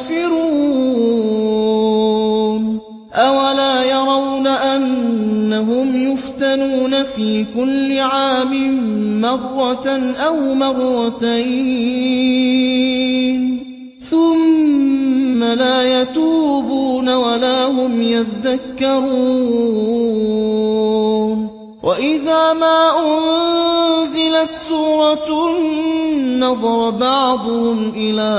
كَافِرُونَ. أَوَلَا يَرَوْنَ أَنَّهُمْ يُفْتَنُونَ فِي كُلِّ عَامٍ مَّرَّةً أَوْ مَرَّتَيْنِ ثُمَّ لَا يَتُوبُونَ وَلَا هُمْ يَذَّكَّرُونَ. وَإِذَا مَا أُنزِلَتْ سُورَةٌ نَّظَرَ بَعْضُهُمْ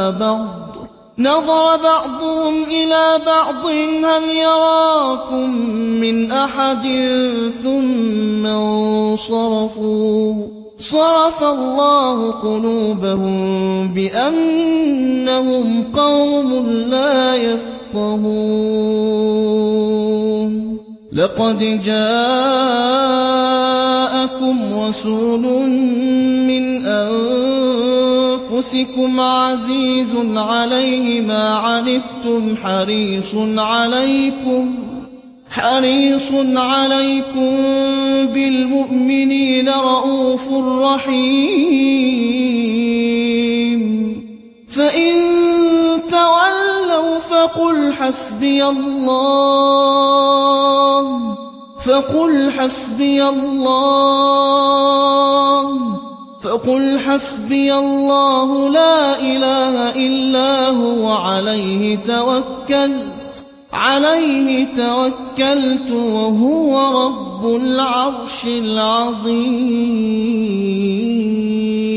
إِلَىٰ بَعْضٍ هَلْ يَرَاكُم مِّنْ أَحَدٍ ثُمَّ انصَرَفُوا صَرَفَ اللَّهُ قُلُوبَهُم بِأَنَّهُمْ قَوْمٌ لَّا يَفْقَهُونَ. لَقَدْ جَاءَكُمْ رَسُولٌ مِّنْ أَنفُسِكُمْ عَزِيزٌ عَلَيْهِ مَا عَنِتُّمْ حَرِيصٌ عَلَيْكُم بِالْمُؤْمِنِينَ رَءُوفٌ رَّحِيمٌ. فَإِن تَوَلَّوْا فَقُلْ حَسْبِيَ اللَّهُ لَا إِلَٰهَ إِلَّا هُوَ عَلَيْهِ تَوَكَّلْتُ وَهُوَ رَبُّ الْعَرْشِ الْعَظِيمِ.